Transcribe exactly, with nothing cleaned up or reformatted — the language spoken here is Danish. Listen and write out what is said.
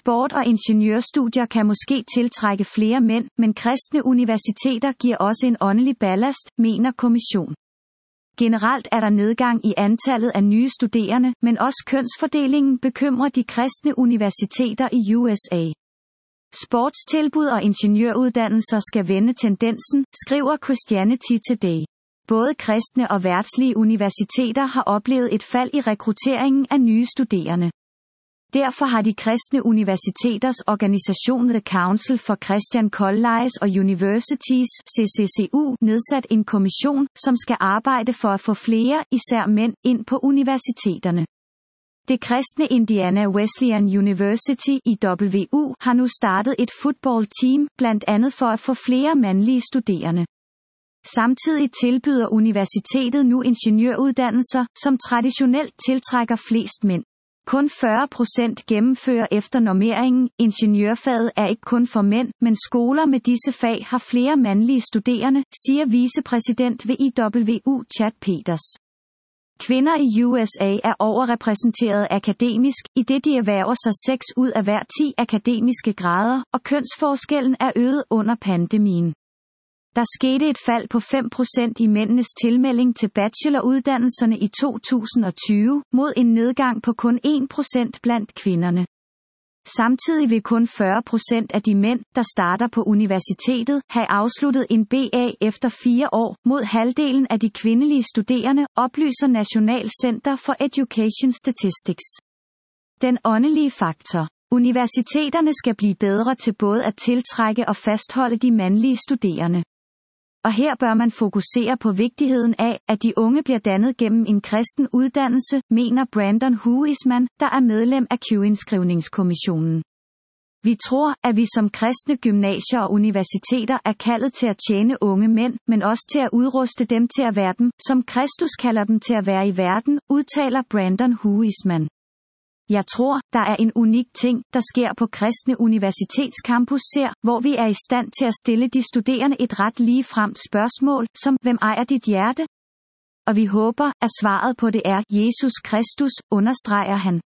Sport- og ingeniørstudier kan måske tiltrække flere mænd, men kristne universiteter giver også en åndelig ballast, mener kommission. Generelt er der nedgang i antallet af nye studerende, men også kønsfordelingen bekymrer de kristne universiteter i U S A. Sportstilbud og ingeniøruddannelser skal vende tendensen, skriver Christianity Today. Både kristne og verdslige universiteter har oplevet et fald i rekrutteringen af nye studerende. Derfor har de kristne universiteters organisation The Council for Christian Colleges og Universities C C C U nedsat en kommission, som skal arbejde for at få flere, især mænd, ind på universiteterne. Det kristne Indiana Wesleyan University I W U har nu startet et football-team, blandt andet for at få flere mandlige studerende. Samtidig tilbyder universitetet nu ingeniøruddannelser, som traditionelt tiltrækker flest mænd. Kun fyrre procent gennemfører efter normeringen. Ingeniørfaget er ikke kun for mænd, men skoler med disse fag har flere mandlige studerende, siger vicepræsident ved I W U Chad Peters. Kvinder i U S A er overrepræsenteret akademisk, idet de erhverver sig seks ud af hver ti akademiske grader, og kønsforskellen er øget under pandemien. Der skete et fald på fem procent i mændenes tilmelding til bacheloruddannelserne i to tusind og tyve, mod en nedgang på kun en procent blandt kvinderne. Samtidig vil kun fyrre procent af de mænd, der starter på universitetet, have afsluttet en B A efter fire år, mod halvdelen af de kvindelige studerende, oplyser National Center for Education Statistics. Den åndelige faktor. Universiteterne skal blive bedre til både at tiltrække og fastholde de mandlige studerende. Og her bør man fokusere på vigtigheden af, at de unge bliver dannet gennem en kristen uddannelse, mener Brandon Huisman, der er medlem af Q-indskrivningskommissionen. Vi tror, at vi som kristne gymnasier og universiteter er kaldet til at tjene unge mænd, men også til at udruste dem til at være dem, som Kristus kalder dem til at være i verden, udtaler Brandon Huisman. Jeg tror, der er en unik ting, der sker på kristne universitetscampus her, hvor vi er i stand til at stille de studerende et ret ligefremt spørgsmål, som, hvem ejer dit hjerte? Og vi håber, at svaret på det er Jesus Kristus, understreger han.